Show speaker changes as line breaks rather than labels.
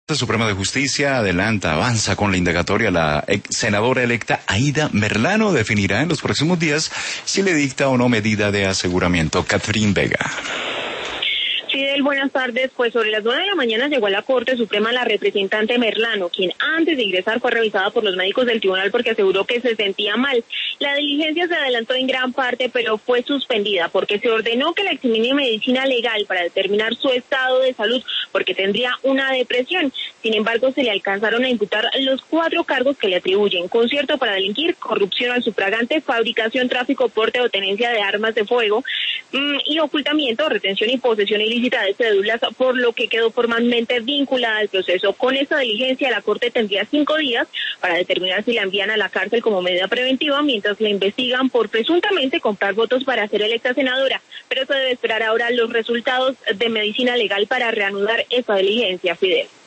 La Suprema de Justicia avanza con la indagatoria. La senadora electa Aida Merlano definirá en los próximos días si le dicta o no medida de aseguramiento. Catherine Vega.
Fidel, buenas tardes. Pues sobre las 9 de la mañana llegó a la Corte Suprema la representante Merlano, quien antes de ingresar fue revisada por los médicos del tribunal porque aseguró que se sentía mal. La diligencia se adelantó en gran parte, pero fue suspendida porque se ordenó que la examine medicina legal para determinar su estado de salud, porque tendría una depresión. Sin embargo, se le alcanzaron a imputar los 4 cargos que le atribuyen: concierto para delinquir, corrupción al sufragante, fabricación, tráfico, porte o tenencia de armas de fuego, y ocultamiento, retención y posesión ilícita de cédulas, por lo que quedó formalmente vinculada al proceso. Con esta diligencia, la Corte tendría 5 días para determinar si la envían a la cárcel como medida preventiva, mientras la investigan por presuntamente comprar votos para ser electa senadora. Pero se debe esperar ahora los resultados de medicina legal para reanudar esta diligencia, Fidel.